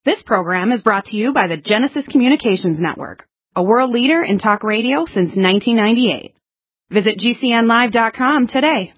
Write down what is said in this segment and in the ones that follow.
This program is brought to you by the Genesis Communications Network, a world leader in talk radio since 1998. Visit GCNlive.com today.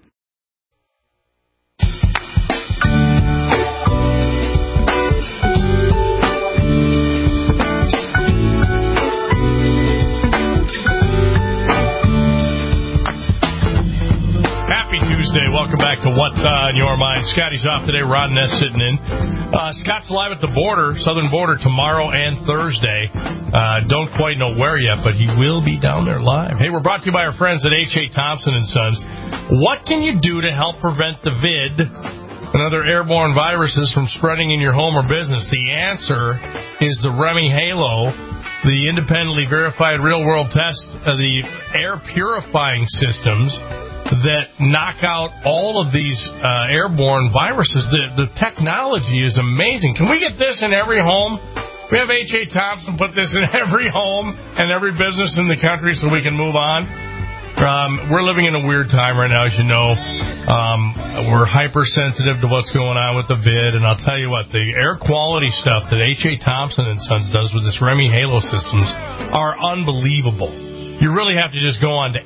Happy Tuesday. Welcome back to What's on Your Mind. Scotty's off today. Ron Ness sitting in. Scott's live at the border, southern border, tomorrow and Thursday. Don't quite know where yet, but he will be down there live. Hey, we're brought to you by our friends at H.A. Thompson & Sons. What can you do to help prevent the VID and other airborne viruses from spreading in your home or business? The answer is the Remy Halo, the independently verified real-world test of the air purifying systems that knock out all of these airborne viruses. The technology is amazing. Can we get this in every home? We have H.A. Thompson put this in every home and every business in the country so we can move on. We're living in a weird time right now, as you know. We're hypersensitive to what's going on with the vid, and I'll tell you what, the air quality stuff that H.A. Thompson & Sons does with this Remy Halo systems are unbelievable. You really have to just go on to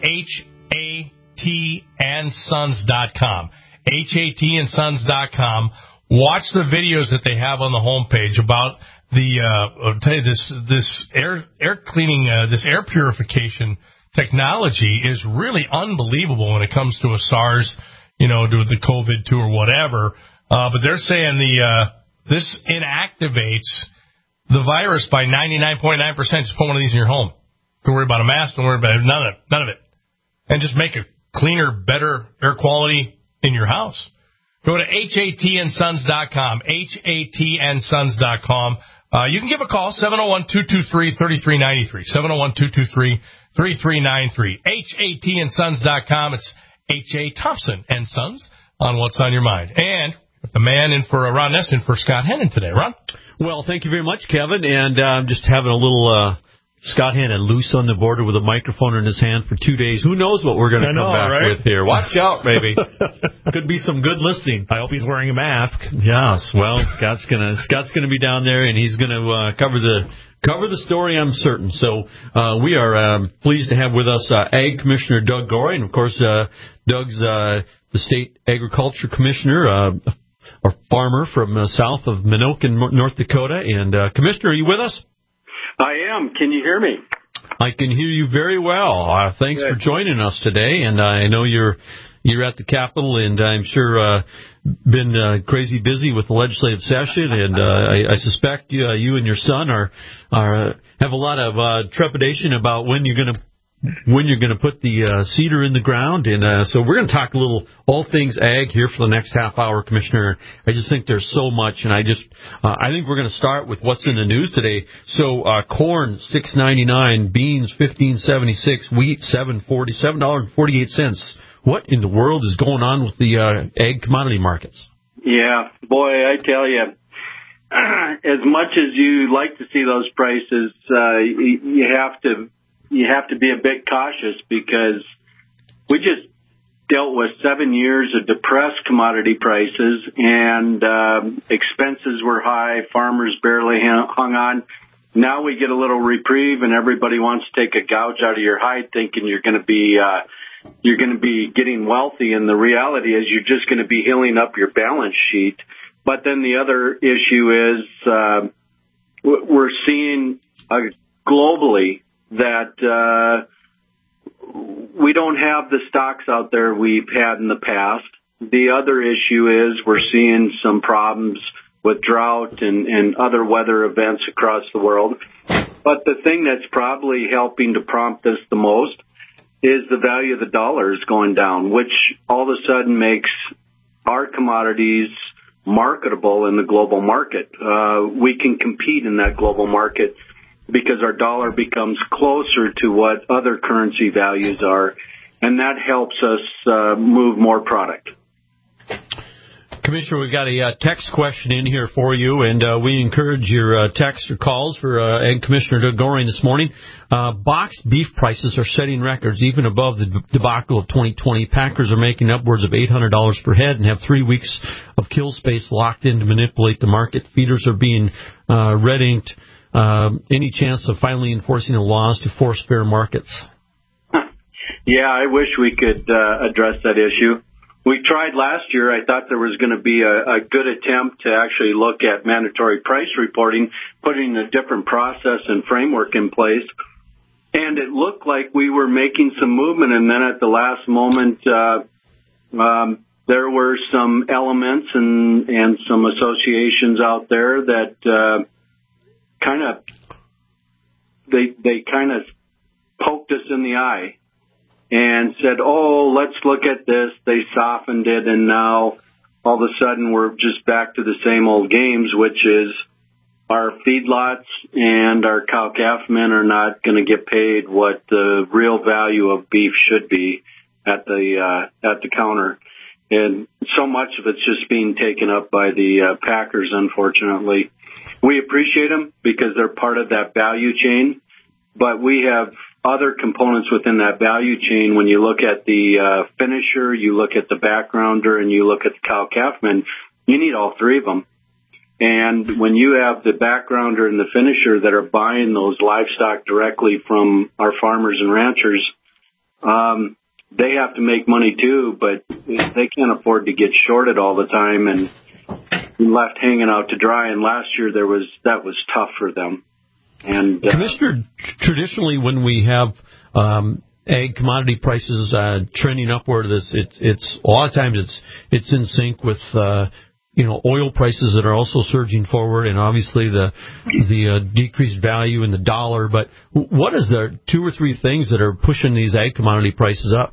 HATandsons.com. HATandsons.com. Watch the videos that they have on the homepage about the, I'll tell you, this air cleaning, this air purification technology is really unbelievable when it comes to a SARS, to the COVID-2 or whatever. But they're saying this inactivates the virus by 99.9%. Just put one of these in your home. Don't worry about a mask. Don't worry about none of it. And just make a cleaner, better air quality in your house. Go to HATandsons.com, HATandsons.com. You can give a call, 701-223-3393, 701-223-3393, HATandsons.com. It's H.A. Thompson & Sons on What's on Your Mind. And the man in for Ron Ness in for Scott Hennon today. Ron? Well, thank you very much, Kevin. And I'm just having a little... Scott Hennon loose on the border with a microphone in his hand for 2 days. Who knows what we're going to come back with here? Watch out, baby. Could be some good listening. I hope he's wearing a mask. Yes. Well, Scott's gonna be down there, and he's gonna cover the story, I'm certain. So we are pleased to have with us Ag Commissioner Doug Gorey, and of course Doug's the State Agriculture Commissioner, a farmer from south of Minoka, North Dakota. And Commissioner, are you with us? I am. Can you hear me? I can hear you very well. Thanks for joining us today. And I know you're at the Capitol, and I'm sure been crazy busy with the legislative session. And I suspect you and your son are have a lot of trepidation about when you're going to put the seeder in the ground. And so we're going to talk a little all things ag here for the next half hour, Commissioner. I just think there's so much, and I think we're going to start with what's in the news today. So corn $6.99, beans $15.76, wheat $7.48. What in the world is going on with the ag commodity markets? Yeah, boy, I tell you, as much as you like to see those prices, you have to be a bit cautious because we just dealt with 7 years of depressed commodity prices, and expenses were high. Farmers barely hung on. Now we get a little reprieve, and everybody wants to take a gouge out of your hide, thinking you're going to be getting wealthy. And the reality is, you're just going to be healing up your balance sheet. But then the other issue is we're seeing globally that we don't have the stocks out there we've had in the past. The other issue is we're seeing some problems with drought and other weather events across the world. But the thing that's probably helping to prompt this the most is the value of the dollar is going down, which all of a sudden makes our commodities marketable in the global market. We can compete in that global market because our dollar becomes closer to what other currency values are, and that helps us move more product. Commissioner, we've got a text question in here for you, and we encourage your texts or calls for Ag Commissioner Doug Goehring this morning. Boxed beef prices are setting records, even above the debacle of 2020. Packers are making upwards of $800 per head and have 3 weeks of kill space locked in to manipulate the market. Feeders are being red inked. Any chance of finally enforcing the laws to force fair markets? Yeah, I wish we could address that issue. We tried last year. I thought there was going to be a good attempt to actually look at mandatory price reporting, putting a different process and framework in place. And it looked like we were making some movement. And then at the last moment, there were some elements and some associations out there that they kind of poked us in the eye and said, oh, let's look at this. They softened it, and now all of a sudden we're just back to the same old games, which is our feedlots and our cow-calf men are not going to get paid what the real value of beef should be at the counter. And so much of it's just being taken up by the packers, unfortunately. We appreciate them because they're part of that value chain, but we have other components within that value chain. When you look at the finisher, you look at the backgrounder, and you look at the cow-calfman, you need all three of them. And when you have the backgrounder and the finisher that are buying those livestock directly from our farmers and ranchers, they have to make money too, but they can't afford to get shorted all the time and left hanging out to dry. And last year that was tough for them. And Commissioner, traditionally when we have ag commodity prices trending upward, it's a lot of times it's in sync with oil prices that are also surging forward, and obviously the decreased value in the dollar. But what is the 2 or 3 things that are pushing these ag commodity prices up?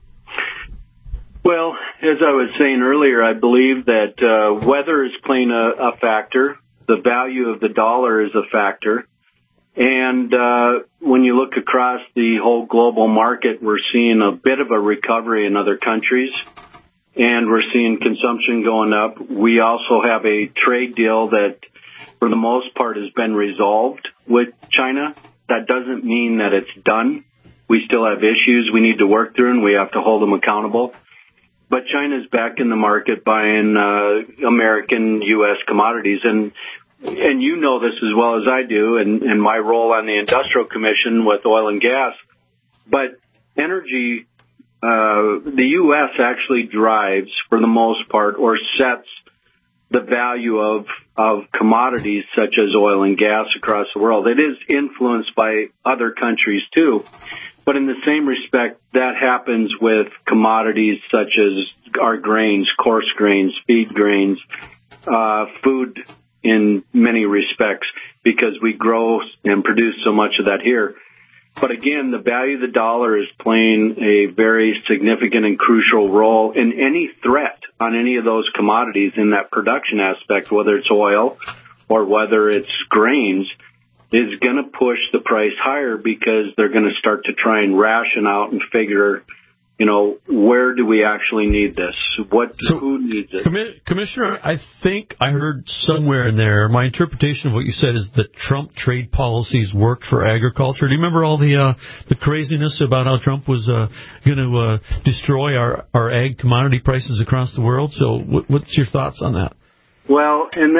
Well, as I was saying earlier, I believe that weather is playing a factor. The value of the dollar is a factor. And when you look across the whole global market, we're seeing a bit of a recovery in other countries, and we're seeing consumption going up. We also have a trade deal that, for the most part, has been resolved with China. That doesn't mean that it's done. We still have issues we need to work through, and we have to hold them accountable. But China's back in the market buying American, U.S. commodities, and you know this as well as I do, in my role on the Industrial Commission with oil and gas. But energy, the U.S. actually drives, for the most part, or sets the value of commodities such as oil and gas across the world. It is influenced by other countries too. But in the same respect, that happens with commodities such as our grains, coarse grains, feed grains, food in many respects, because we grow and produce so much of that here. But again, the value of the dollar is playing a very significant and crucial role in any threat on any of those commodities in that production aspect, whether it's oil or whether it's grains, is going to push the price higher because they're going to start to try and ration out and figure, where do we actually need this? Who needs it? Commissioner, I think I heard somewhere in there, my interpretation of what you said is that Trump trade policies worked for agriculture. Do you remember all the craziness about how Trump was going to destroy our ag commodity prices across the world? So what's your thoughts on that? Well, and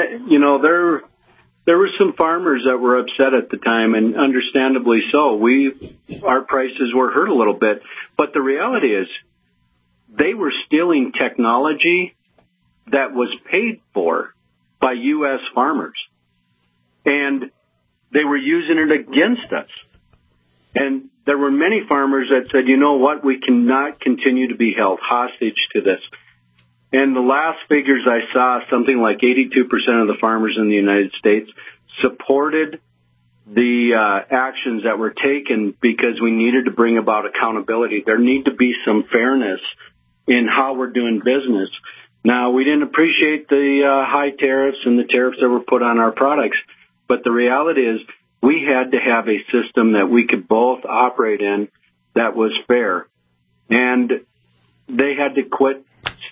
there were some farmers that were upset at the time, and understandably so. Our prices were hurt a little bit, but the reality is they were stealing technology that was paid for by U.S. farmers, and they were using it against us. And there were many farmers that said, you know what, we cannot continue to be held hostage to this. And the last figures I saw, something like 82% of the farmers in the United States supported the actions that were taken because we needed to bring about accountability. There need to be some fairness in how we're doing business. Now, we didn't appreciate the high tariffs and the tariffs that were put on our products, but the reality is we had to have a system that we could both operate in that was fair. And they had to quit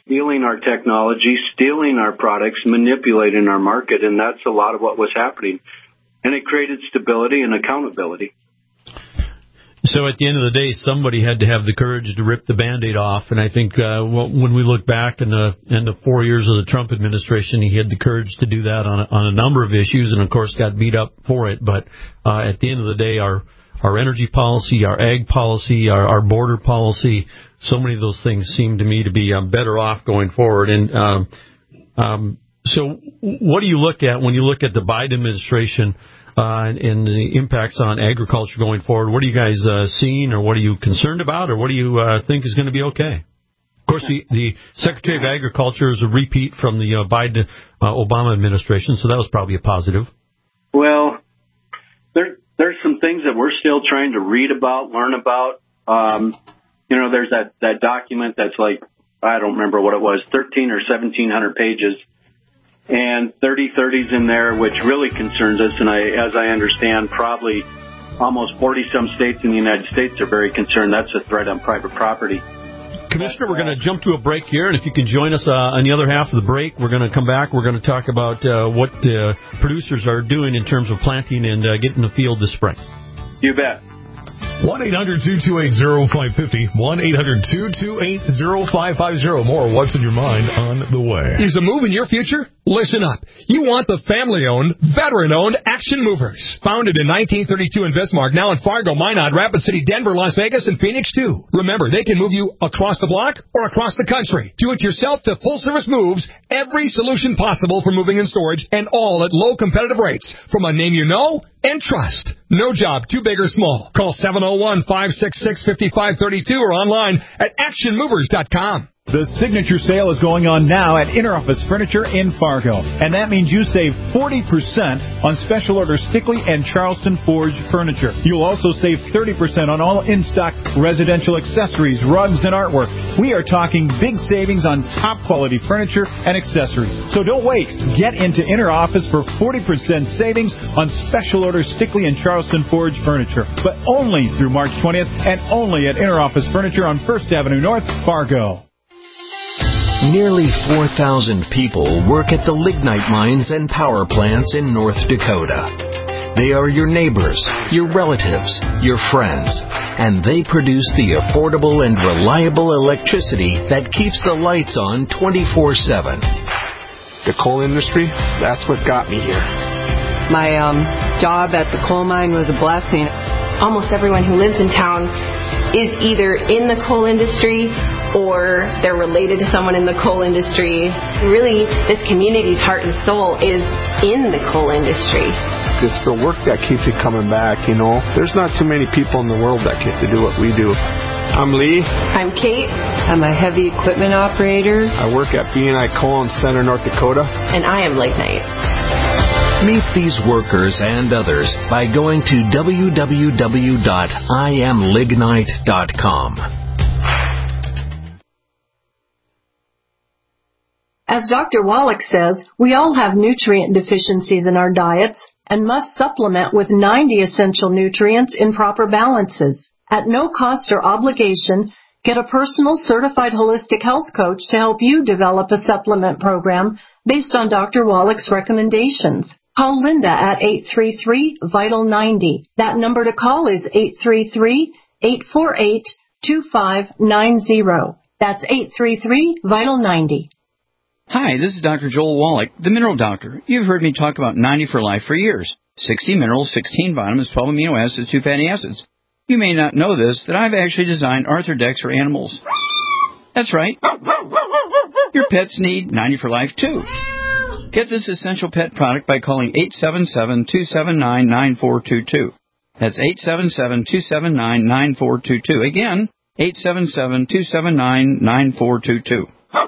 stealing our technology, stealing our products, manipulating our market, and that's a lot of what was happening. And it created stability and accountability. So at the end of the day, somebody had to have the courage to rip the Band-Aid off, and I think when we look back in the 4 years of the Trump administration, he had the courage to do that on a number of issues, and of course got beat up for it. But at the end of the day, our energy policy, our ag policy, our border policy, so many of those things seem to me to be better off going forward. And so what do you look at when you look at the Biden administration and the impacts on agriculture going forward? What are you guys seeing, or what are you concerned about, or what do you think is going to be okay? Of course, the Secretary of Agriculture is a repeat from the Biden-Obama administration, so that was probably a positive. Well, there's some things that we're still trying to read about, learn about. There's that document that's like, I don't remember what it was, 1,300 or 1,700 pages. And 3030's in there, which really concerns us. And as I understand, probably almost 40-some states in the United States are very concerned. That's a threat on private property. Commissioner, we're going to jump to a break here, and if you can join us on the other half of the break, we're going to come back. We're going to talk about what producers are doing in terms of planting and getting the field this spring. You bet. 1-800-228-0550. 1-800-228-0550. More What's in Your Mind on the way. Is a move in your future? Listen up. You want the family-owned, veteran-owned Action Movers. Founded in 1932 in Bismarck, now in Fargo, Minot, Rapid City, Denver, Las Vegas, and Phoenix, too. Remember, they can move you across the block or across the country. Do-it-yourself to full-service moves, every solution possible for moving and storage, and all at low competitive rates from a name you know and trust. No job too big or small. Call 701-566-5532 or online at actionmovers.com. The signature sale is going on now at Interoffice Furniture in Fargo, and that means you save 40% on special order Stickley and Charleston Forge furniture. You'll also save 30% on all in-stock residential accessories, rugs, and artwork. We are talking big savings on top-quality furniture and accessories. So don't wait. Get into Interoffice for 40% savings on special order Stickley and Charleston Forge furniture, but only through March 20th and only at Interoffice Furniture on 1st Avenue North, Fargo. Nearly 4,000 people work at the lignite mines and power plants in North Dakota. They are your neighbors, your relatives, your friends, and they produce the affordable and reliable electricity that keeps the lights on 24/7. The coal industry, that's what got me here. My job at the coal mine was a blessing. Almost everyone who lives in town is either in the coal industry or they're related to someone in the coal industry. Really, this community's heart and soul is in the coal industry. It's the work that keeps you coming back, you know. There's not too many people in the world that get to do what we do. I'm Lee. I'm Kate. I'm a heavy equipment operator. I work at B&I Coal in Center, North Dakota. And I am Lignite. Meet these workers and others by going to www.iamlignite.com. As Dr. Wallach says, we all have nutrient deficiencies in our diets and must supplement with 90 essential nutrients in proper balances. At no cost or obligation, get a personal certified holistic health coach to help you develop a supplement program based on Dr. Wallach's recommendations. Call Linda at 833-VITAL-90. That number to call is 833-848-2590. That's 833-VITAL-90. Hi, this is Dr. Joel Wallach, the Mineral Doctor. You've heard me talk about 90 for Life for years. 60 minerals, 16 vitamins, 12 amino acids, 2 fatty acids. You may not know this, that I've actually designed Arthrodex for animals. That's right. Your pets need 90 for Life, too. Get this essential pet product by calling 877-279-9422. That's 877-279-9422. Again, 877-279-9422.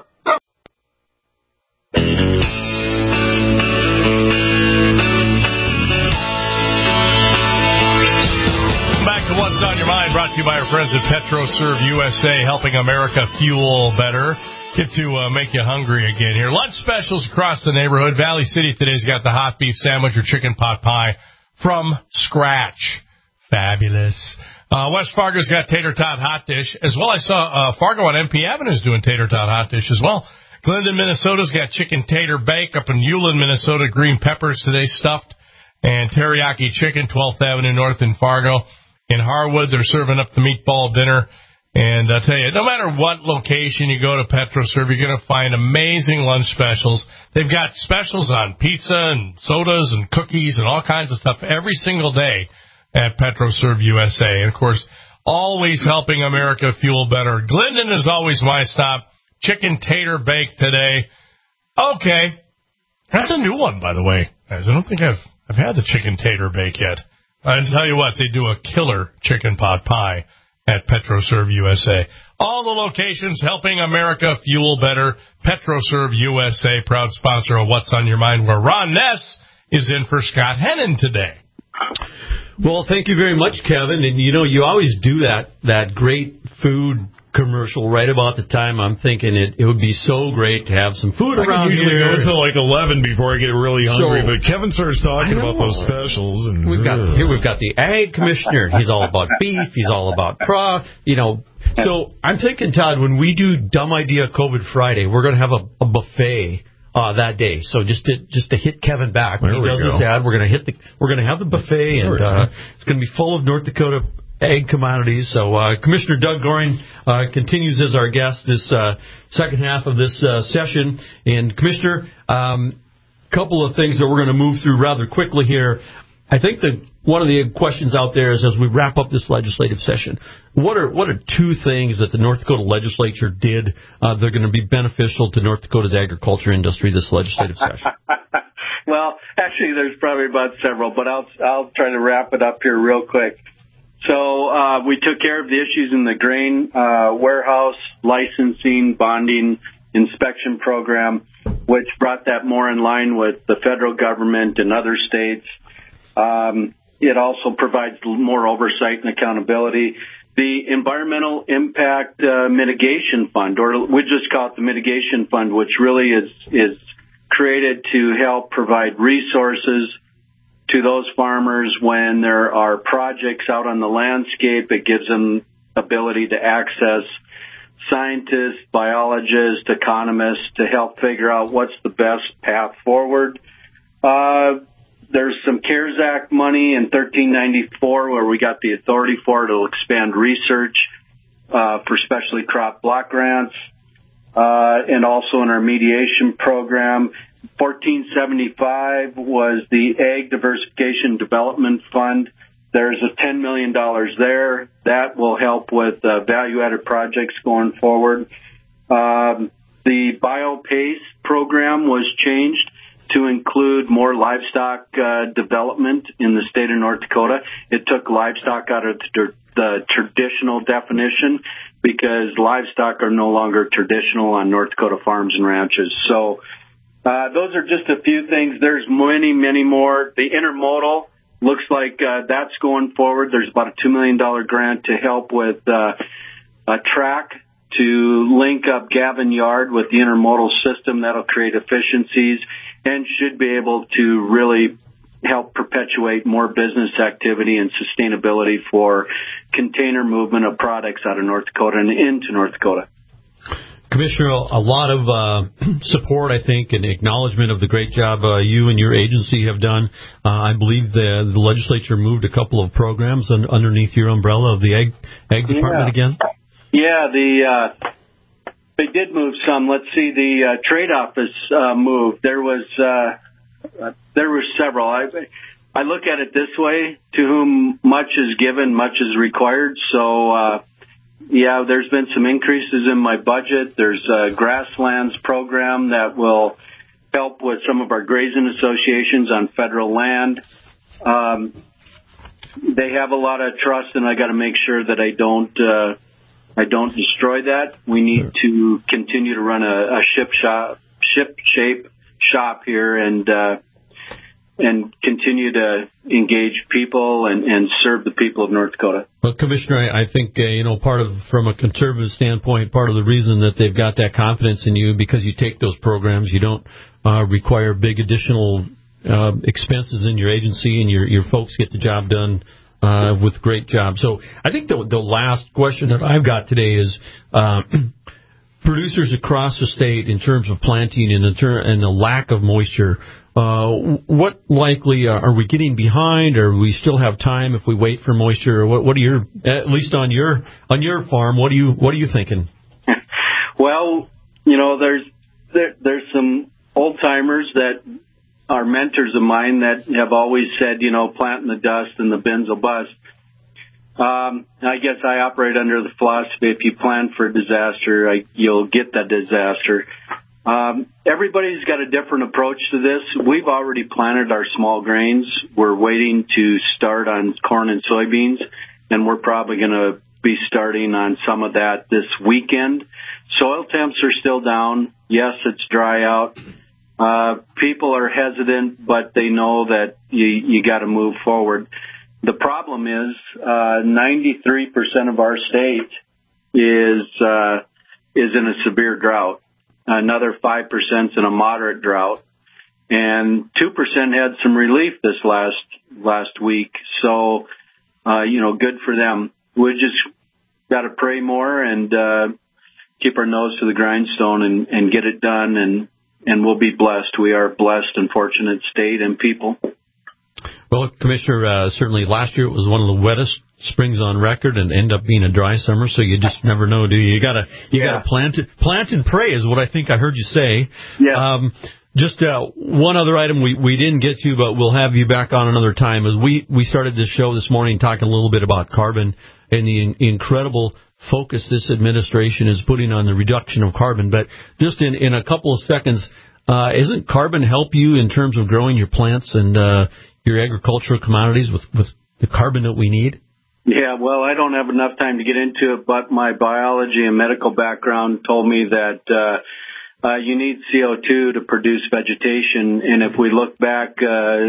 What's on Your Mind, brought to you by our friends at PetroServe USA, helping America fuel better. Get to make you hungry again here. Lunch specials across the neighborhood. Valley City today's got the hot beef sandwich or chicken pot pie from scratch. Fabulous. West Fargo's got Tater Tot Hot Dish. As well, I saw Fargo on MP Avenue's doing Tater Tot Hot Dish as well. Glendon, Minnesota's got Chicken Tater Bake. Up in Ulen, Minnesota, green peppers today stuffed. And teriyaki chicken, 12th Avenue North in Fargo. In Harwood, they're serving up the meatball dinner. And I'll tell you, no matter what location you go to PetroServe, you're going to find amazing lunch specials. They've got specials on pizza and sodas and cookies and all kinds of stuff every single day at PetroServe USA. And, of course, always helping America fuel better. Glendon is always my stop. Chicken Tater Bake today. Okay. That's a new one, by the way, guys. I don't think I've had the Chicken Tater Bake yet. I tell you what, they do a killer chicken pot pie at PetroServe USA. All the locations helping America fuel better. PetroServe USA, proud sponsor of What's on Your Mind, where Ron Ness is in for Scott Hennon today. Well, thank you very much, Kevin. And, you know, you always do that great food commercial right about the time I'm thinking it would be so great to have some food around here. I usually go until like 11 before I get really hungry, but Kevin starts talking about those specials. And we've got the Ag Commissioner. He's all about beef. He's all about So I'm thinking, Todd, when we do Dumb Idea COVID Friday, we're going to have a buffet that day. So just to hit Kevin back when he does this ad, we're going to have the buffet, and it's going to be full of North Dakota ag commodities. So Commissioner Doug Goring continues as our guest this second half of this session. And Commissioner, couple of things that we're going to move through rather quickly here. I think that one of the questions out there is, as we wrap up this legislative session, what are two things that the North Dakota legislature did that are going to be beneficial to North Dakota's agriculture industry this legislative session? Well, actually, there's probably about several, but I'll try to wrap it up here real quick. So we took care of the issues in the grain warehouse, licensing, bonding, inspection program, which brought that more in line with the federal government and other states. It also provides more oversight and accountability. The Environmental Impact Mitigation Fund, or we just call it the Mitigation Fund, which really is created to help provide resources to those farmers when there are projects out on the landscape. It gives them ability to access scientists, biologists, economists to help figure out what's the best path forward. There's some CARES Act money in 1394 where we got the authority for to expand research for specialty crop block grants, and also in our mediation program. 1475 was the Ag Diversification Development Fund. There's a $10 million there. That will help with value-added projects going forward. The BioPace program was changed to include more livestock development in the state of North Dakota. It took livestock out of the traditional definition because livestock are no longer traditional on North Dakota farms and ranches. So those are just a few things. There's many, many more. The intermodal looks like that's going forward. There's about a $2 million grant to help with a track to link up Gavin Yard with the intermodal system. That'll create efficiencies and should be able to really help perpetuate more business activity and sustainability for container movement of products out of North Dakota and into North Dakota. Commissioner, a lot of support, I think, and acknowledgement of the great job you and your agency have done. I believe the legislature moved a couple of programs underneath your umbrella of the Ag Department again. Yeah, they did move some. Let's see, the trade office moved. There were several. I look at it this way: to whom much is given, much is required. So, there's been some increases in my budget. There's a grasslands program that will help with some of our grazing associations on federal land. They have a lot of trust, and I got to make sure that I don't destroy that. We need to continue to run a ship-shape shop here and continue to engage people and serve the people of North Dakota. Well, Commissioner, I think, from a conservative standpoint, part of the reason that they've got that confidence in you, because you take those programs, you don't require big additional expenses in your agency, and your folks get the job done with great job. So I think the last question that I've got today is producers across the state in terms of planting and the lack of moisture. What likely are we getting behind, or we still have time if we wait for moisture? Or what are your, at least on your farm, what are you thinking? Well, there's some old timers that are mentors of mine that have always said, plant in the dust and the bins will bust. I guess I operate under the philosophy, if you plan for a disaster, you'll get that disaster. Everybody's got a different approach to this. We've already planted our small grains. We're waiting to start on corn and soybeans, and we're probably going to be starting on some of that this weekend. Soil temps are still down. Yes, it's dry out. People are hesitant, but they know that you got to move forward. The problem is 93% of our state is in a severe drought. Another 5% is in a moderate drought, and 2% had some relief this last week. So, good for them. We just got to pray more and keep our nose to the grindstone and get it done, and we'll be blessed. We are a blessed and fortunate state and people. Well, Commissioner, certainly last year it was one of the wettest springs on record and end up being a dry summer, so you just never know, do you? You gotta plant and pray is what I think I heard you say. Yeah. Just one other item we didn't get to, but we'll have you back on another time. Is we started this show this morning talking a little bit about carbon and the incredible focus this administration is putting on the reduction of carbon. But just in a couple of seconds, isn't carbon help you in terms of growing your plants and your agricultural commodities with the carbon that we need? Yeah, well, I don't have enough time to get into it, but my biology and medical background told me that you need CO2 to produce vegetation. And if we look back,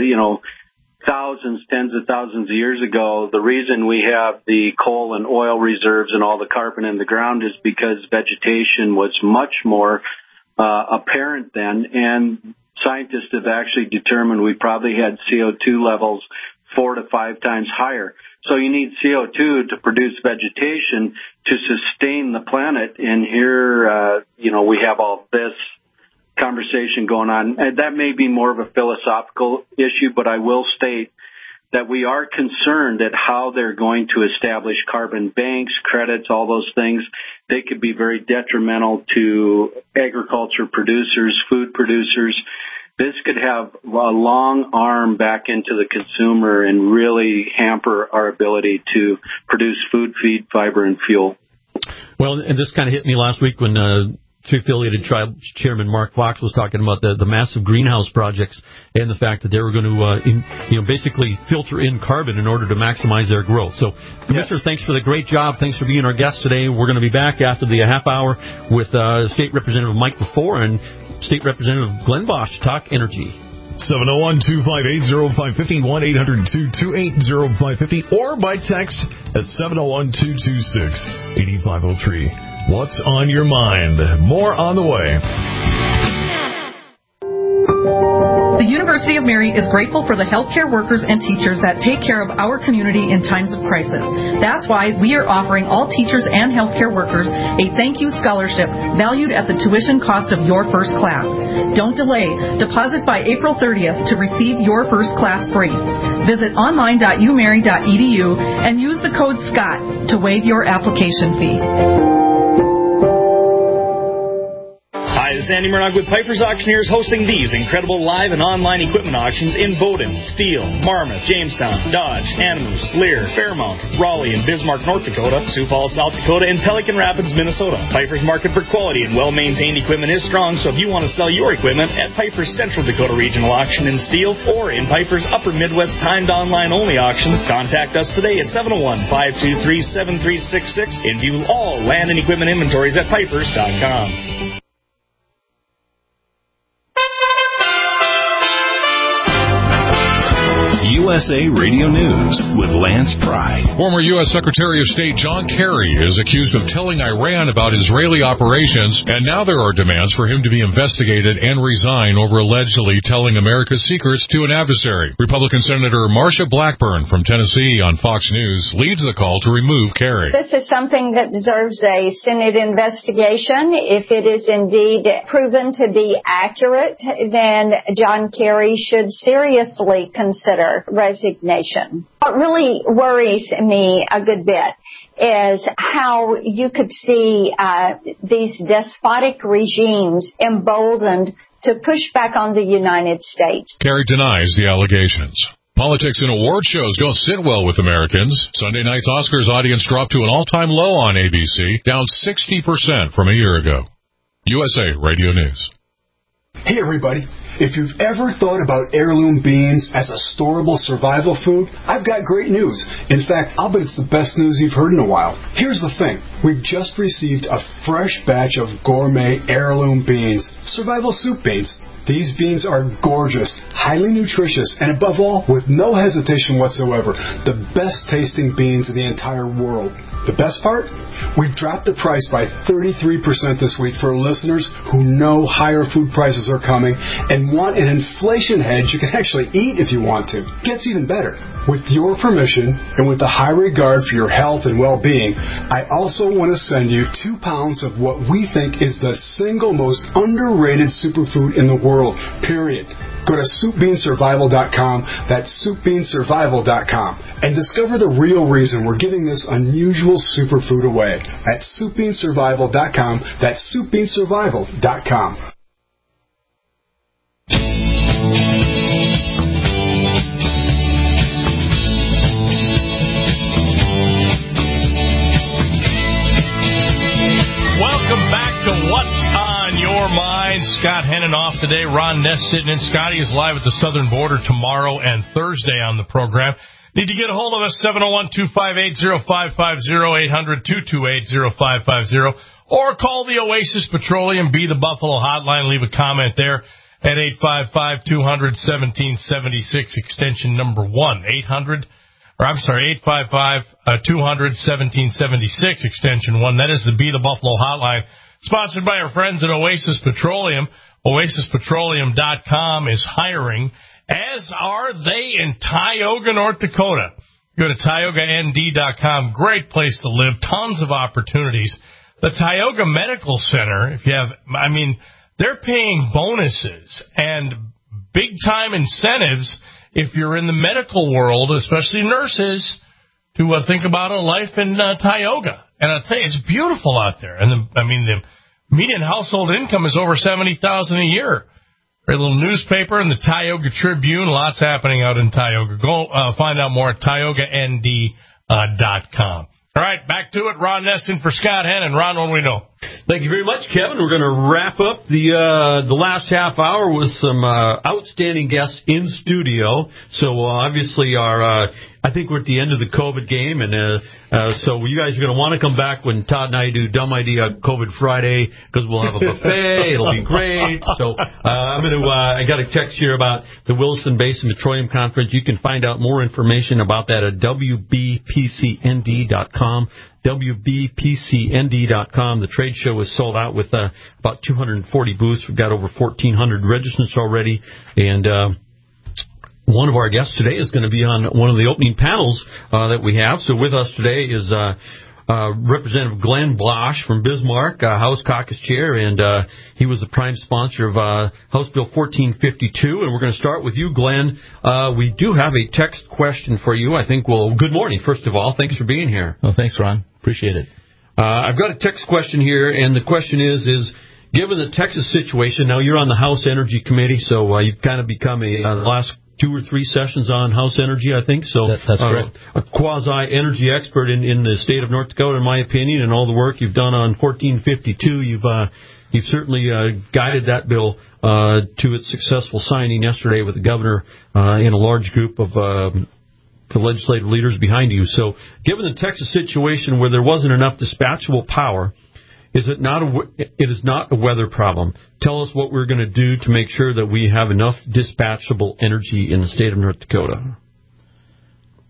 thousands, tens of thousands of years ago, the reason we have the coal and oil reserves and all the carbon in the ground is because vegetation was much more apparent then. And scientists have actually determined we probably had CO2 levels 4 to 5 times higher. So you need CO2 to produce vegetation to sustain the planet. And here, we have all this conversation going on. And that may be more of a philosophical issue, but I will state that we are concerned at how they're going to establish carbon banks, credits, all those things. They could be very detrimental to agriculture producers, food producers. This could have a long arm back into the consumer and really hamper our ability to produce food, feed, fiber, and fuel. Well, and this kind of hit me last week when Affiliated Tribe Chairman Mark Fox was talking about the massive greenhouse projects and the fact that they were going to, basically filter in carbon in order to maximize their growth. So, Commissioner, Thanks for the great job. Thanks for being our guest today. We're going to be back after the half hour with State Representative Mike LaFleur and State Representative Glenn Bosch to talk energy. 701-258-0550, 1-800-228-0550, or by text at 701-226-8503. What's on your mind? More on the way. The University of Mary is grateful for the healthcare workers and teachers that take care of our community in times of crisis. That's why we are offering all teachers and healthcare workers a thank you scholarship valued at the tuition cost of your first class. Don't delay. Deposit by April 30th to receive your first class free. Visit online.umary.edu and use the code SCOTT to waive your application fee. Hi, this is Andy Murdoch with Piper's Auctioneers hosting these incredible live and online equipment auctions in Bowdoin, Steele, Marmarth, Jamestown, Dodge, Animus, Lear, Fairmount, Raleigh, and Bismarck, North Dakota, Sioux Falls, South Dakota, and Pelican Rapids, Minnesota. Piper's market for quality and well-maintained equipment is strong, so if you want to sell your equipment at Piper's Central Dakota Regional Auction in Steele or in Piper's Upper Midwest timed online-only auctions, contact us today at 701-523-7366 and view all land and equipment inventories at Pipers.com. USA Radio News with Lance Pride. Former U.S. Secretary of State John Kerry is accused of telling Iran about Israeli operations, and now there are demands for him to be investigated and resign over allegedly telling America's secrets to an adversary. Republican Senator Marsha Blackburn from Tennessee on Fox News leads the call to remove Kerry. This is something that deserves a Senate investigation. If it is indeed proven to be accurate, then John Kerry should seriously consider resignation. What really worries me a good bit is how you could see these despotic regimes emboldened to push back on the United States. Kerry denies the allegations. Politics and award shows don't sit well with Americans. Sunday night's Oscars audience dropped to an all-time low on ABC, down 60% from a year ago. USA Radio News. Hey everybody, if you've ever thought about heirloom beans as a storable survival food, I've got great news. In fact, I'll bet it's the best news you've heard in a while. Here's the thing. We've just received a fresh batch of gourmet heirloom beans, survival soup beans. These beans are gorgeous, highly nutritious, and above all, with no hesitation whatsoever, the best tasting beans in the entire world. The best part? We've dropped the price by 33% this week for listeners who know higher food prices are coming and want an inflation hedge you can actually eat if you want to. Gets even better. With your permission and with a high regard for your health and well-being, I also want to send you 2 pounds of what we think is the single most underrated superfood in the world, period. Go to SoupBeanSurvival.com, that's SoupBeanSurvival.com, and discover the real reason we're giving this unusual superfood away at SoupBeanSurvival.com, that's SoupBeanSurvival.com. Welcome back to What's on Your Mind. Scott Hennon off today. Ron Ness sitting in. Scotty is live at the southern border tomorrow and Thursday on the program. Need to get a hold of us, 701-258-0550, 800-228-0550, or call the Oasis Petroleum, be the Buffalo hotline, leave a comment there at 855-200-1776, extension number 1, 855-200-1776, extension 1. That is the Be the Buffalo hotline, sponsored by our friends at Oasis Petroleum. OasisPetroleum.com is hiring, as are they in Tioga, North Dakota. Go to TiogaND.com. Great place to live. Tons of opportunities. The Tioga Medical Center, they're paying bonuses and big-time incentives if you're in the medical world, especially nurses, to think about a life in Tioga. And I'll tell you, it's beautiful out there. And the median household income is over $70,000 a year. Great little newspaper in the Tioga Tribune. Lots happening out in Tioga. Go find out more at TiogaND.com. All right, back to it. Ron Nesson for Scott Hennon. Ron, what do we know? Thank you very much, Kevin. We're going to wrap up the last half hour with some outstanding guests in studio. So obviously I think we're at the end of the COVID game, and so you guys are going to want to come back when Todd and I do Dumb Idea COVID Friday, because we'll have a buffet. It'll be great. So I got a text here about the Williston Basin Petroleum Conference. You can find out more information about that at WBPCND.com. WBPCND.com. The trade show is sold out with about 240 booths. We've got over 1,400 registrants already, and one of our guests today is going to be on one of the opening panels that we have. So with us today is Representative Glenn Blosch from Bismarck, House Caucus Chair, and he was the prime sponsor of House Bill 1452. And we're going to start with you, Glenn. We do have a text question for you. Good morning, first of all. Thanks for being here. Well, thanks, Ron. Appreciate it. I've got a text question here, and the question is given the Texas situation, now you're on the House Energy Committee, so you've kind of become the last 2 or 3 sessions on House Energy, I think. So that's correct. A quasi-energy expert in the state of North Dakota, in my opinion, and all the work you've done on 1452. You've certainly guided that bill to its successful signing yesterday with the governor and a large group of the legislative leaders behind you. So given the Texas situation where there wasn't enough dispatchable power, it is not a weather problem. Tell us what we're going to do to make sure that we have enough dispatchable energy in the state of North Dakota.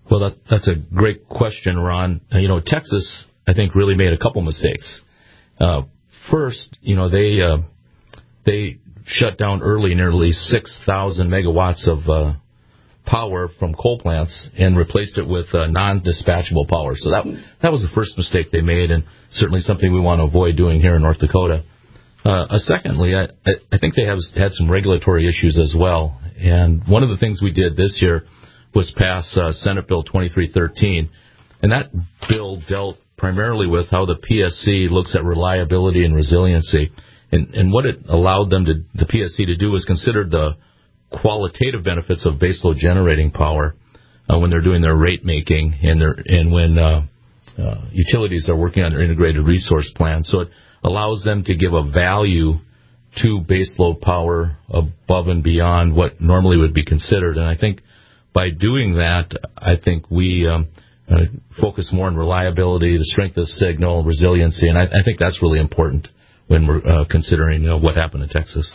Well, that's a great question, Ron. Texas, I think, really made a couple mistakes. First, they shut down early nearly 6,000 megawatts of power from coal plants and replaced it with non-dispatchable power. So that was the first mistake they made, and certainly something we want to avoid doing here in North Dakota. Secondly, I think they have had some regulatory issues as well. And one of the things we did this year was pass Senate Bill 2313, and that bill dealt primarily with how the PSC looks at reliability and resiliency. And what it allowed the PSC to do was consider the qualitative benefits of baseload generating power when they're doing their rate making and when utilities are working on their integrated resource plan. So it allows them to give a value to baseload power above and beyond what normally would be considered. And I think by doing that, I think we focus more on reliability, the strength of the signal, resiliency, and I think that's really important when we're considering what happened in Texas.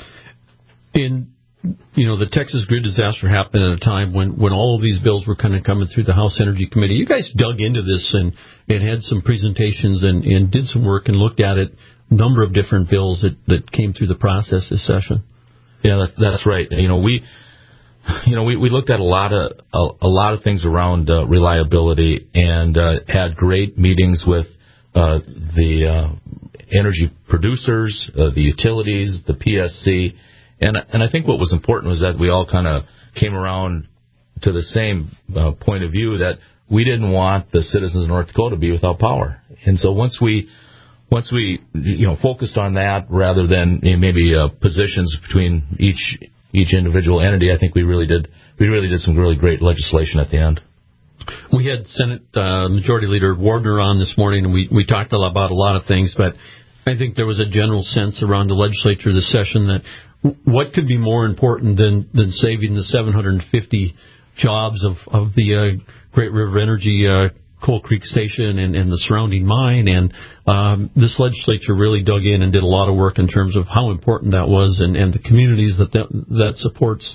The Texas grid disaster happened at a time when all of these bills were kind of coming through the House Energy Committee. You guys dug into this and had some presentations and did some work and looked at it, a number of different bills that came through the process this session. Yeah, that's right. We looked at a lot of things around reliability and had great meetings with the energy producers, the utilities, the PSC. And I think what was important was that we all kind of came around to the same point of view that we didn't want the citizens of North Dakota to be without power. And so once we focused on that rather than maybe positions between each individual entity, I think we really did some really great legislation at the end. We had Senate Majority Leader Wardner on this morning, and we talked about a lot of things, but I think there was a general sense around the legislature this session that what could be more important than saving the 750 jobs of the Great River Energy Coal Creek Station and the surrounding mine, and this legislature really dug in and did a lot of work in terms of how important that was and the communities that supports.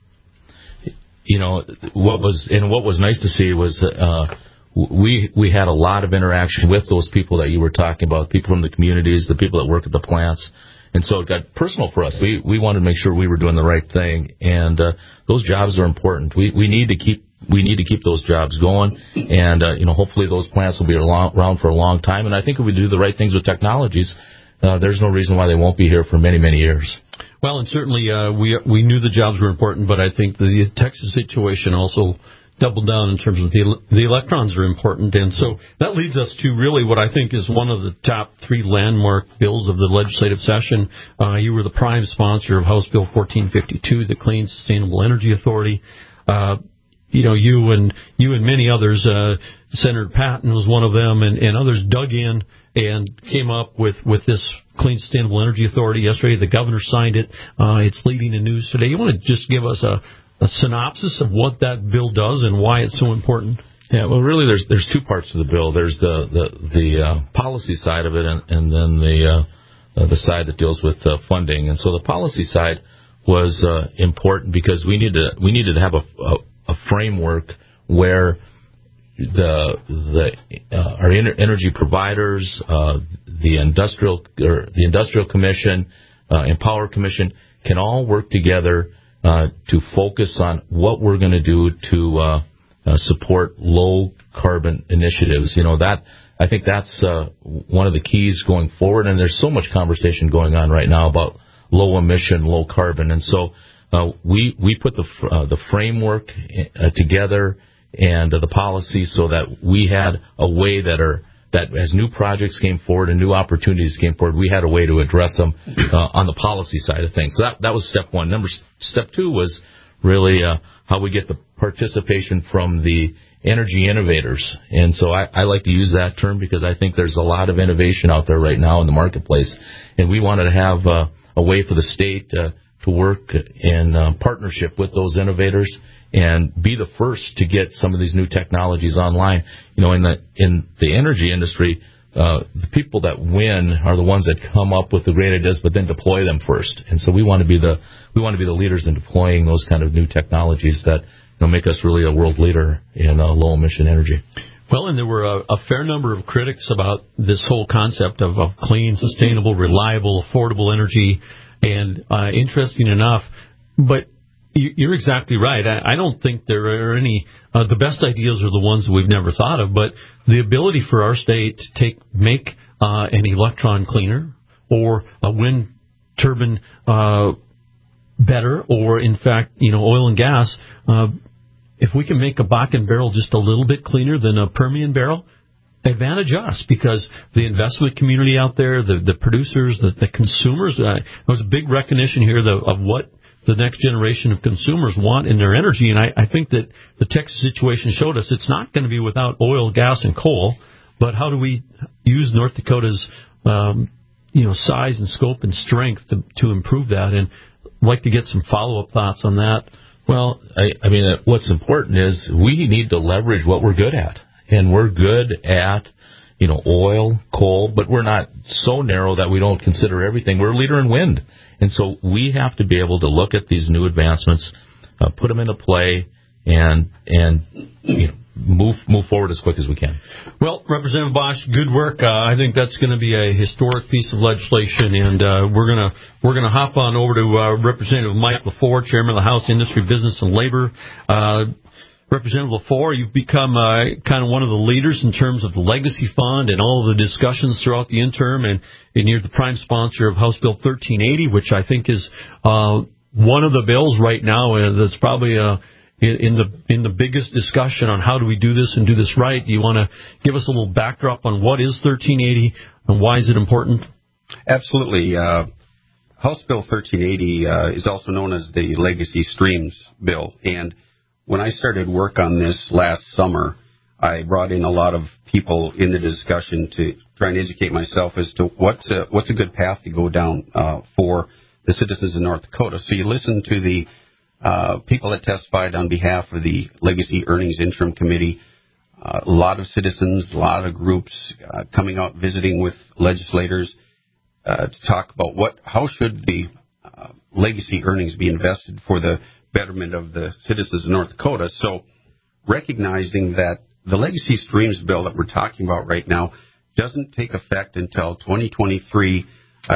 What was nice to see was we had a lot of interaction with those people that you were talking about, people from the communities, the people that work at the plants. And so it got personal for us. We wanted to make sure we were doing the right thing, and those jobs are important. We need to keep those jobs going, and hopefully those plants will be around for a long time. And I think if we do the right things with technologies, there's no reason why they won't be here for many, many years. Well, and certainly we knew the jobs were important, but I think the Texas situation also doubled down in terms of the electrons are important. And so that leads us to really what I think is one of the top three landmark bills of the legislative session. You were the prime sponsor of House Bill 1452, the Clean Sustainable Energy Authority. You and many others, Senator Patton was one of them, and others dug in and came up with this Clean Sustainable Energy Authority yesterday. The governor signed it. It's leading the news today. You want to just give us a synopsis of what that bill does and why it's so important? Yeah, well, really, there's two parts to the bill. There's the policy side of it, and then the side that deals with funding. And so the policy side was important because we needed to have a framework where our energy providers, the industrial commission, and power commission can all work together to focus on what we're going to do to support low carbon initiatives. I think that's one of the keys going forward. And there's so much conversation going on right now about low emission, low carbon. And so we put the framework together and the policy so that we had a way that as new projects came forward and new opportunities came forward, we had a way to address them on the policy side of things. So that was step one. Step two was really how we get the participation from the energy innovators. And so I like to use that term because I think there's a lot of innovation out there right now in the marketplace. And we wanted to have a way for the state to work in partnership with those innovators and be the first to get some of these new technologies online. In the energy industry, the people that win are the ones that come up with the great ideas, but then deploy them first. And so we want to be the leaders in deploying those kind of new technologies that make us really a world leader in low emission energy. Well, and there were a fair number of critics about this whole concept of clean, sustainable, reliable, affordable energy. And interesting enough, but you're exactly right. I don't think there are any. The best ideas are the ones that we've never thought of. But the ability for our state to make an electron cleaner or a wind turbine better, or in fact, oil and gas. If we can make a Bakken barrel just a little bit cleaner than a Permian barrel, advantage us, because the investment community out there, the producers, the consumers, there's a big recognition here of what the next generation of consumers want in their energy. And I think that the Texas situation showed us it's not going to be without oil, gas, and coal, but how do we use North Dakota's size and scope and strength to improve that? And I'd like to get some follow-up thoughts on that. Well, I mean, what's important is we need to leverage what we're good at. And we're good at, oil, coal, but we're not so narrow that we don't consider everything. We're a leader in wind. And so we have to be able to look at these new advancements, put them into play, and move forward as quick as we can. Well, Representative Bosch, good work. I think that's going to be a historic piece of legislation, and we're gonna hop on over to Representative Mike LaFour, Chairman of the House Industry, Business, and Labor. Representative LaFour, you've become kind of one of the leaders in terms of the Legacy Fund and all of the discussions throughout the interim, and you're the prime sponsor of House Bill 1380, which I think is one of the bills right now that's probably in the biggest discussion on how do we do this and do this right. Do you want to give us a little backdrop on what is 1380 and why is it important? Absolutely. House Bill 1380 is also known as the Legacy Streams Bill, and when I started work on this last summer, I brought in a lot of people in the discussion to try and educate myself as to what's a good path to go down for the citizens of North Dakota. So you listen to the people that testified on behalf of the Legacy Earnings Interim Committee, a lot of citizens, a lot of groups coming out visiting with legislators to talk about how should the legacy earnings be invested for the betterment of the citizens of North Dakota. So recognizing that the Legacy Streams Bill that we're talking about right now doesn't take effect until 2023,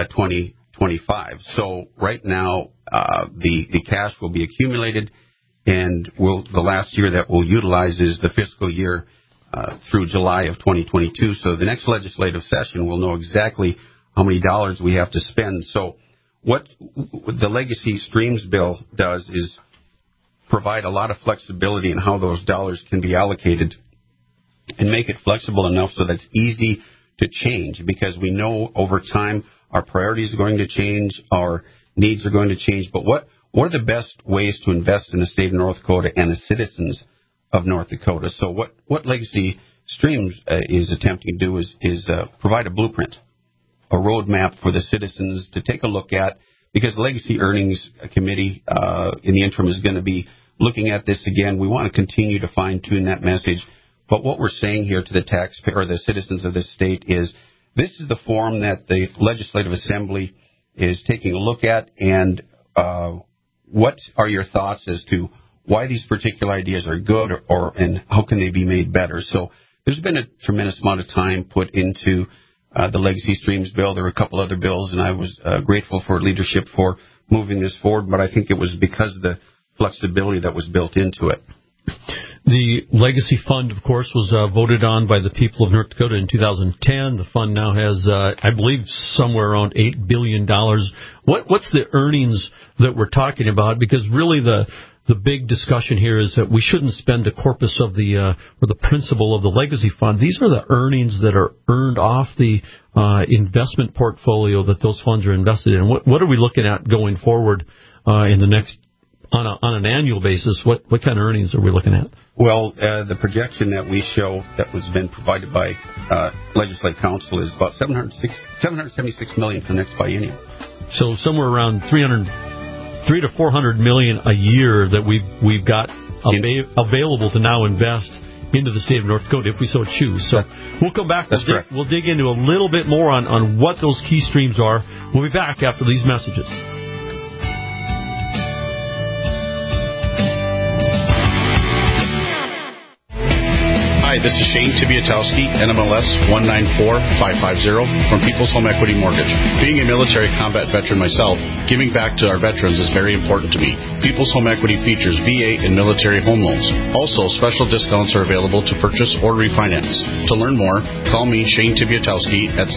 2025. So right now, the cash will be accumulated, and the last year that we'll utilize is the fiscal year through July of 2022. So the next legislative session will know exactly how many dollars we have to spend. So what the Legacy Streams Bill does is provide a lot of flexibility in how those dollars can be allocated and make it flexible enough so that's easy to change, because we know over time our priorities are going to change, our needs are going to change. But what are the best ways to invest in the state of North Dakota and the citizens of North Dakota? So what Legacy Streams is attempting to do is provide a blueprint, a roadmap for the citizens to take a look at, because the Legacy Earnings Committee in the interim is going to be looking at this again. We want to continue to fine-tune that message. But what we're saying here to the taxpayer or the citizens of this state is this is the form that the Legislative Assembly is taking a look at, and what are your thoughts as to why these particular ideas are good and how can they be made better? So there's been a tremendous amount of time put into the Legacy Streams Bill. There were a couple other bills, and I was grateful for leadership for moving this forward, but I think it was because of the flexibility that was built into it. The Legacy Fund, of course, was voted on by the people of North Dakota in 2010. The fund now has, I believe, somewhere around $8 billion. What's the earnings that we're talking about? Because really the big discussion here is that we shouldn't spend the corpus of or the principal of the Legacy Fund. These are the earnings that are earned off the investment portfolio that those funds are invested in. What are we looking at going forward in the next on an annual basis? What kind of earnings are we looking at? Well, the projection that we show that was been provided by Legislative Council is about $776 million for the next biennium. So somewhere around $300 to $400 million a year that we've got available to now invest into the state of North Dakota if we so choose. So we'll come back. We'll dig into a little bit more on what those key streams are. We'll be back after these messages. Hi, this is Shane Tibiatowski, NMLS 194550 from People's Home Equity Mortgage. Being a military combat veteran myself, giving back to our veterans is very important to me. People's Home Equity features VA and military home loans. Also, special discounts are available to purchase or refinance. To learn more, call me, Shane Tibiatowski, at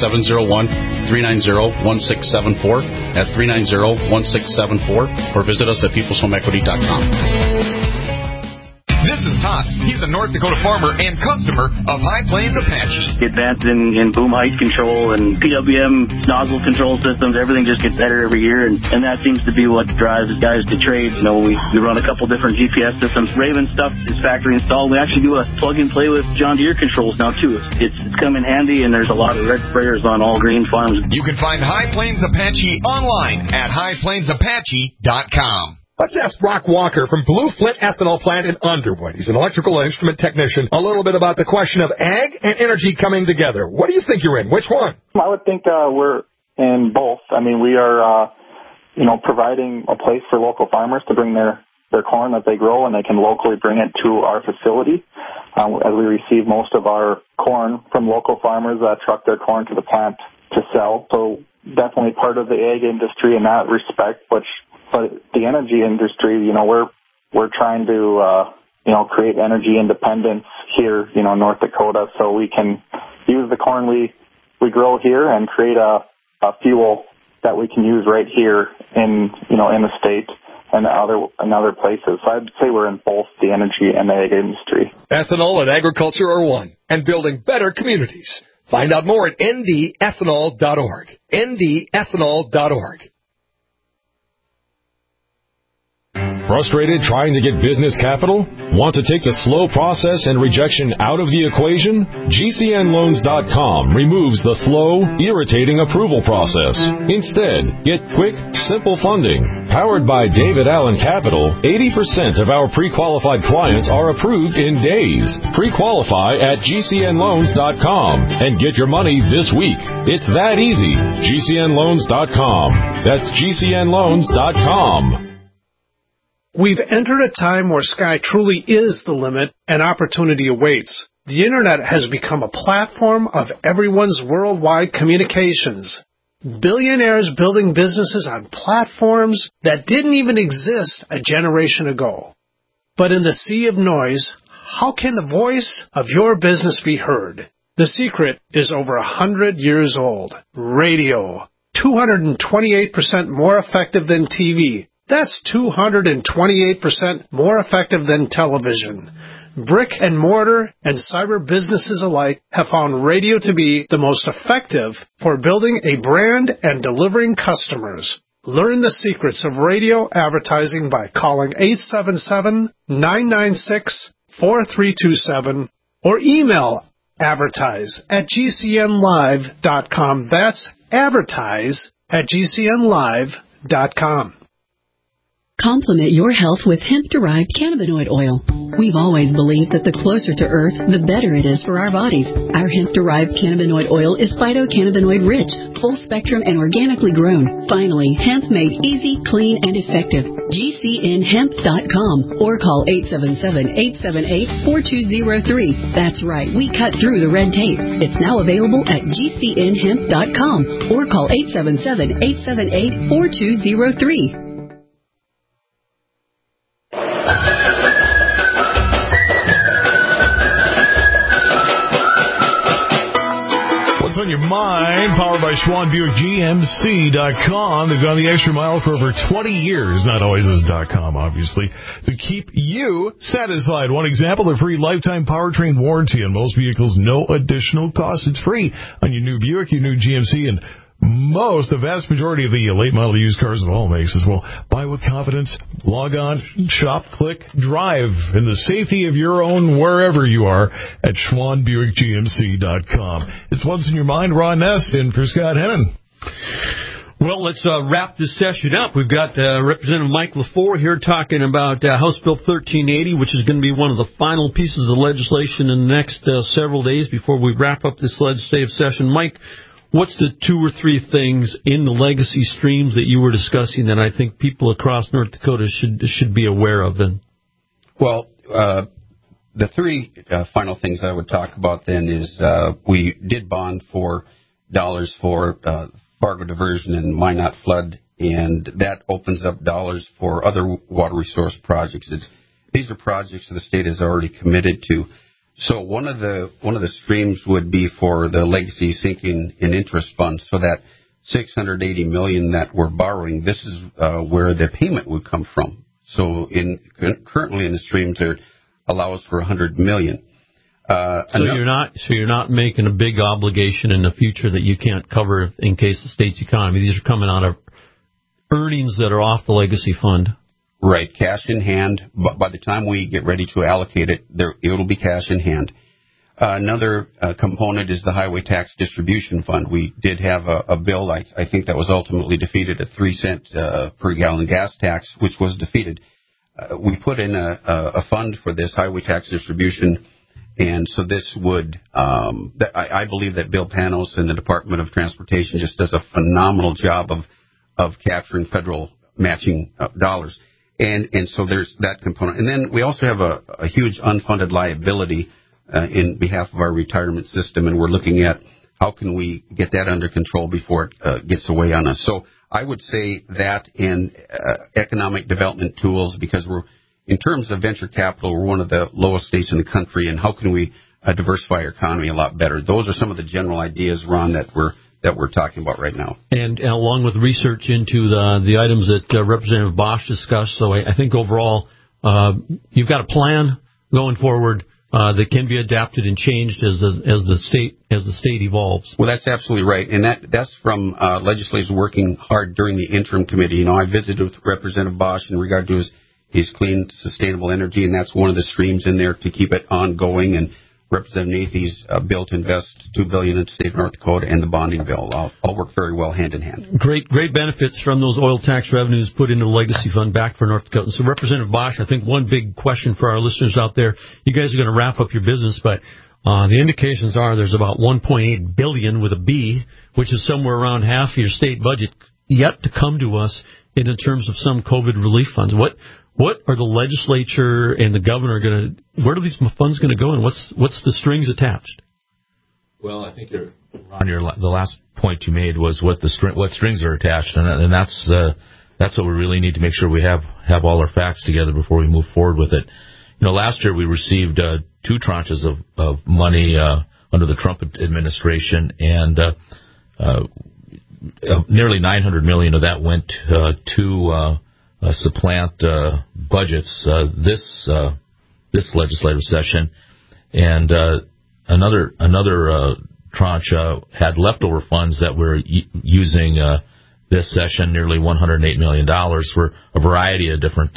701-390-1674, at 390-1674, or visit us at peopleshomeequity.com. This is Todd. He's a North Dakota farmer and customer of High Plains Apache. Advanced in boom height control and PWM nozzle control systems. Everything just gets better every year, and that seems to be what drives guys to trade. You know, we run a couple different GPS systems. Raven stuff is factory installed. We actually do a plug and play with John Deere controls now too. It's come in handy, and there's a lot of red sprayers on all green farms. You can find High Plains Apache online at highplainsapache.com. Let's ask Brock Walker from Blue Flint Ethanol Plant in Underwood. He's an electrical instrument technician. A little bit about the question of ag and energy coming together. What do you think you're in? Which one? I would think we're in both. I mean, we are, providing a place for local farmers to bring their corn that they grow, and they can locally bring it to our facility. As we receive most of our corn from local farmers that truck their corn to the plant to sell. So definitely part of the ag industry in that respect, but the energy industry, we're trying to, create energy independence here, North Dakota, so we can use the corn we grow here and create a fuel that we can use right here in the state and other places. So I'd say we're in both the energy and the ag industry. Ethanol and agriculture are one, and building better communities. Find out more at ndethanol.org. ndethanol.org. Frustrated trying to get business capital? Want to take the slow process and rejection out of the equation? GCNloans.com removes the slow, irritating approval process. Instead, get quick, simple funding. Powered by David Allen Capital, 80% of our pre-qualified clients are approved in days. Pre-qualify at GCNloans.com and get your money this week. It's that easy. GCNloans.com. That's GCNloans.com. We've entered a time where sky truly is the limit and opportunity awaits. The Internet has become a platform of everyone's worldwide communications. Billionaires building businesses on platforms that didn't even exist a generation ago. But in the sea of noise, how can the voice of your business be heard? The secret is over 100 years old. Radio. 228% more effective than TV. That's 228% more effective than television. Brick and mortar and cyber businesses alike have found radio to be the most effective for building a brand and delivering customers. Learn the secrets of radio advertising by calling 877-996-4327 or email advertise@gcnlive.com. That's advertise@gcnlive.com. Complement your health with hemp-derived cannabinoid oil. We've always believed that the closer to Earth, the better it is for our bodies. Our hemp-derived cannabinoid oil is phytocannabinoid-rich, full-spectrum, and organically grown. Finally, hemp made easy, clean, and effective. GCNhemp.com or call 877-878-4203. That's right, we cut through the red tape. It's now available at GCNhemp.com or call 877-878-4203. What's on your mind? Powered by Schwann Buick GMC.com. They've gone the extra mile for over 20 years. Not always as .com, obviously, to keep you satisfied. One example, their free lifetime powertrain warranty on most vehicles, no additional cost. It's free on your new Buick, your new GMC, and the vast majority of the late model used cars of all makes as well. Buy with confidence. Log on, shop, click, drive in the safety of your own wherever you are at SchwannBuickGMC.com. It's What's in Your Mind. Ron Ness in for Scott Hennon. Well, let's wrap this session up. We've got Representative Mike LaFleur here talking about House Bill 1380, which is going to be one of the final pieces of legislation in the next several days before we wrap up this legislative session. Mike, what's the 2 or 3 things in the legacy streams that you were discussing that I think people across North Dakota should be aware of then? Well, The three final things I would talk about then is we did bond for dollars for Fargo diversion and Minot flood, and that opens up dollars for other water resource projects. These are projects the state has already committed to. So one of the streams would be for the legacy sinking and interest fund, so that $680 million that we're borrowing, this is where the payment would come from. So currently in the streams there allows for $100 million. So you're not making a big obligation in the future that you can't cover in case the state's economy. These are coming out of earnings that are off the legacy fund. Right, cash in hand. But by the time we get ready to allocate it, it'll be cash in hand. Another component is the highway tax distribution fund. We did have a bill, I think that was ultimately defeated, a 3-cent per gallon gas tax, which was defeated. We put in a fund for this highway tax distribution, and so this would, I believe that Bill Panos and the Department of Transportation just does a phenomenal job of capturing federal matching dollars. And so there's that component. And then we also have a huge unfunded liability in behalf of our retirement system, and we're looking at how can we get that under control before it gets away on us. So I would say that and economic development tools, because in terms of venture capital, we're one of the lowest states in the country, and how can we diversify our economy a lot better? Those are some of the general ideas, Ron, that we're talking about right now. And along with research into the items that Representative Bosch discussed, so I think overall you've got a plan going forward that can be adapted and changed as the state evolves. Well, that's absolutely right, and that's from legislators working hard during the interim committee. You know, I visited with Representative Bosch in regard to his clean, sustainable energy, and that's one of the streams in there to keep it ongoing. And Representative Nathy's bill to invest $2 billion in the state of North Dakota and the bonding bill all work very well hand in hand. Great benefits from those oil tax revenues put into the legacy fund back for North Dakota. So Representative Bosch, I think one big question for our listeners out there, you guys are going to wrap up your business, but the indications are there's about $1.8 billion with a B, which is somewhere around half of your state budget yet to come to us in terms of some COVID relief funds. What are the legislature and the governor where are these funds going to go, and what's the strings attached? Well, I think Ron, the last point you made was what strings are attached, and that's what we really need to make sure we have all our facts together before we move forward with it. You know, last year we received 2 tranches of money under the Trump administration, and nearly $900 million of that went to supplant budgets this legislative session, and another tranche had leftover funds that we're using this session, nearly $108 million for a variety of different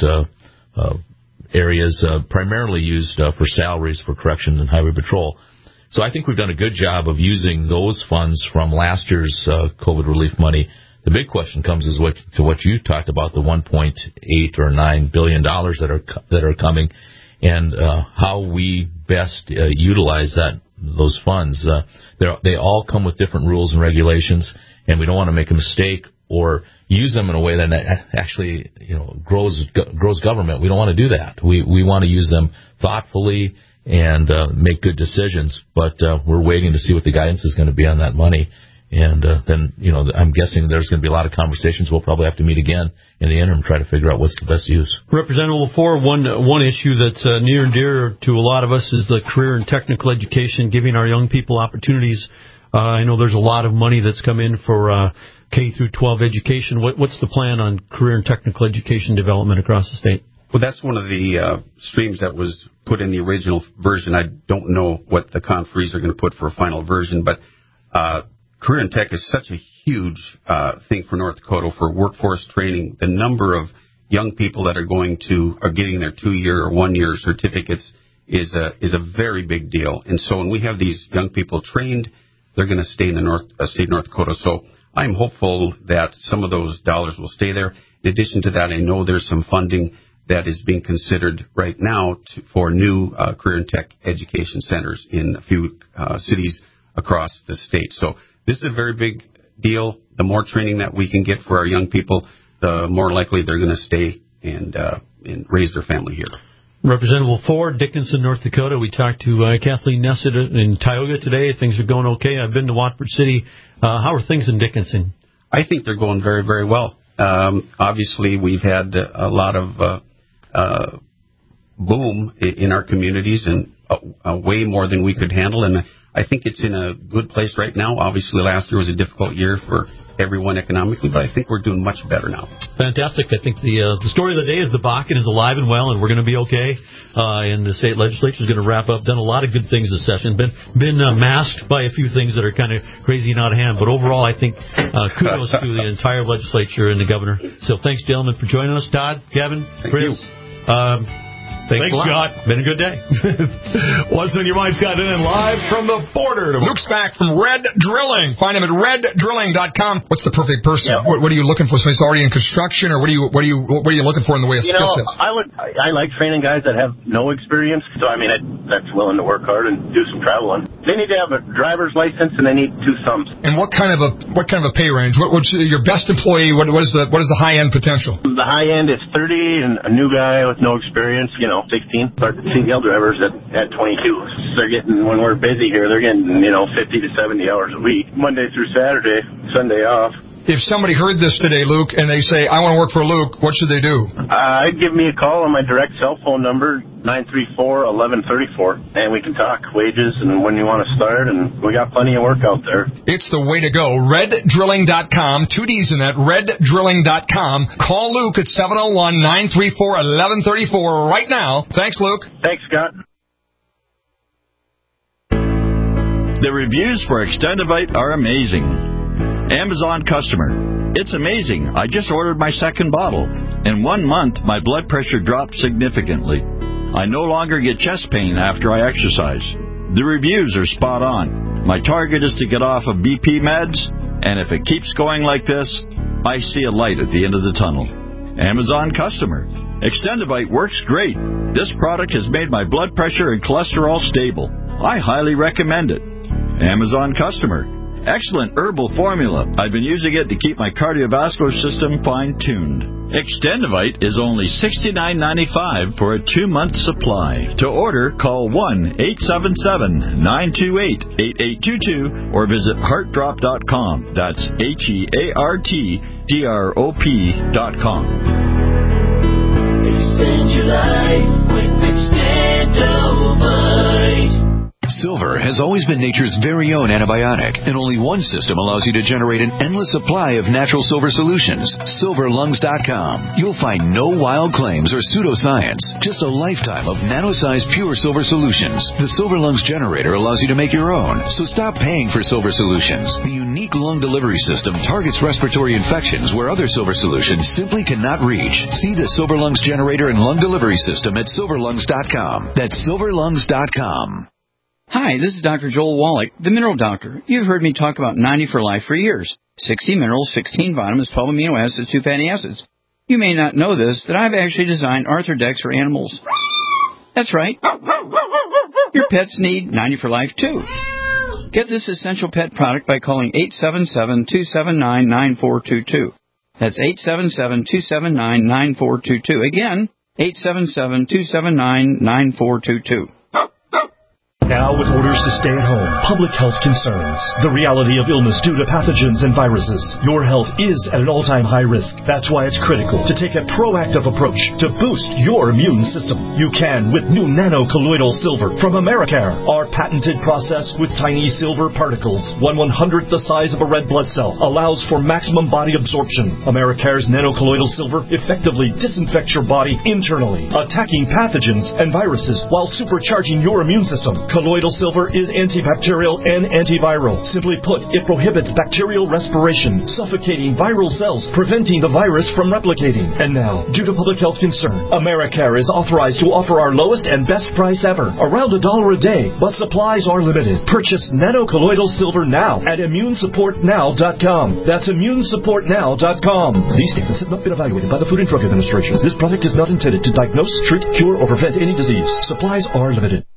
areas, primarily used for salaries for corrections and highway patrol. So I think we've done a good job of using those funds from last year's COVID relief money. The big question comes is what you talked about, the $1.8 or $9 billion that are coming, and how we best utilize those funds. They all come with different rules and regulations, and we don't want to make a mistake or use them in a way that actually grows government. We don't want to do that. We want to use them thoughtfully and make good decisions. But we're waiting to see what the guidance is going to be on that money. And then, I'm guessing there's going to be a lot of conversations. We'll probably have to meet again in the interim, try to figure out what's the best use. Representative LaFour, one issue that's near and dear to a lot of us is the career and technical education, giving our young people opportunities. I know there's a lot of money that's come in for K through 12 education. What's the plan on career and technical education development across the state? Well, that's one of the streams that was put in the original version. I don't know what the conferees are going to put for a final version, but career and tech is such a huge thing for North Dakota for workforce training. The number of young people that are getting their 2-year or 1-year certificates is a very big deal. And so when we have these young people trained, they're going to stay in the state of North Dakota. So I'm hopeful that some of those dollars will stay there. In addition to that, I know there's some funding that is being considered right now for new career and tech education centers in a few cities across the state. So this is a very big deal. The more training that we can get for our young people, the more likely they're going to stay and raise their family here. Representative Ford, Dickinson, North Dakota. We talked to Kathleen Nessett in Tioga today. Things are going okay. I've been to Watford City. How are things in Dickinson? I think they're going very, very well. Obviously, we've had a lot of boom in our communities, and way more than we could handle. And I think it's in a good place right now. Obviously, last year was a difficult year for everyone economically, but I think we're doing much better now. Fantastic. I think the story of the day is the Bakken is alive and well, and we're going to be okay. And the state legislature is going to wrap up. Done a lot of good things this session. Been masked by a few things that are kind of crazy and out of hand. But overall, I think kudos to the entire legislature and the governor. So thanks, gentlemen, for joining us. Todd, Kevin, Chris. Thanks Scott. Been a good day. What's on your mind, Scott? And then live from the border. Luke's back from Red Drilling. Find him at reddrilling.com. What's the perfect person? Yeah. What are you looking for? Somebody already in construction, or what are you looking for in the way of skill sets? I like training guys that have no experience. So that's willing to work hard and do some traveling. They need to have a driver's license and they need 2 sumps. And what kind of a pay range? What's your best employee? What is the high end potential? The high end is 30, and a new guy with no experience, 16. Start CDL drivers at 22. They're getting, when we're busy here, they're getting 50 to 70 hours a week, Monday through Saturday, Sunday off. If somebody heard this today, Luke, and they say, I want to work for Luke, what should they do? Give me a call on my direct cell phone number, 934-1134, and we can talk wages and when you want to start, and we got plenty of work out there. It's the way to go. Reddrilling.com, 2 D's in that, reddrilling.com. Call Luke at 701-934-1134 right now. Thanks, Luke. Thanks, Scott. The reviews for Extendivite are amazing. Amazon customer. It's amazing. I just ordered my second bottle. In 1 month, my blood pressure dropped significantly. I no longer get chest pain after I exercise. The reviews are spot on. My target is to get off of BP meds, and if it keeps going like this, I see a light at the end of the tunnel. Amazon customer. Extendivite works great. This product has made my blood pressure and cholesterol stable. I highly recommend it. Amazon customer. Excellent herbal formula. I've been using it to keep my cardiovascular system fine-tuned. Extendivite is only $69.95 for a 2-month supply. To order, call 1-877-928-8822 or visit heartdrop.com. That's HEARTDROP.com. Extend your life with Extendivite. Silver has always been nature's very own antibiotic, and only one system allows you to generate an endless supply of natural silver solutions. SilverLungs.com. You'll find no wild claims or pseudoscience, just a lifetime of nano-sized pure silver solutions. The Silver Lungs generator allows you to make your own, so stop paying for silver solutions. The unique lung delivery system targets respiratory infections where other silver solutions simply cannot reach. See the Silver Lungs generator and lung delivery system at SilverLungs.com. That's SilverLungs.com. Hi, this is Dr. Joel Wallach, the Mineral Doctor. You've heard me talk about 90 for Life for years. 60 minerals, 16 vitamins, 12 amino acids, 2 fatty acids. You may not know this, that I've actually designed Arthrodex for animals. That's right. Your pets need 90 for Life, too. Get this essential pet product by calling 877-279-9422. That's 877-279-9422. Again, 877-279-9422. Now, with orders to stay at home, public health concerns, the reality of illness due to pathogens and viruses, your health is at an all-time high risk. That's why it's critical to take a proactive approach to boost your immune system. You can with new nano-colloidal silver from Americare. Our patented process with tiny silver particles, 1/100th the size of a red blood cell, allows for maximum body absorption. Americare's nano-colloidal silver effectively disinfects your body internally, attacking pathogens and viruses while supercharging your immune system. Colloidal silver is antibacterial and antiviral. Simply put, it prohibits bacterial respiration, suffocating viral cells, preventing the virus from replicating. And now, due to public health concern, Americare is authorized to offer our lowest and best price ever, around $1 a day, but supplies are limited. Purchase nano-colloidal silver now at immunesupportnow.com. That's immunesupportnow.com. These statements have not been evaluated by the Food and Drug Administration. This product is not intended to diagnose, treat, cure, or prevent any disease. Supplies are limited.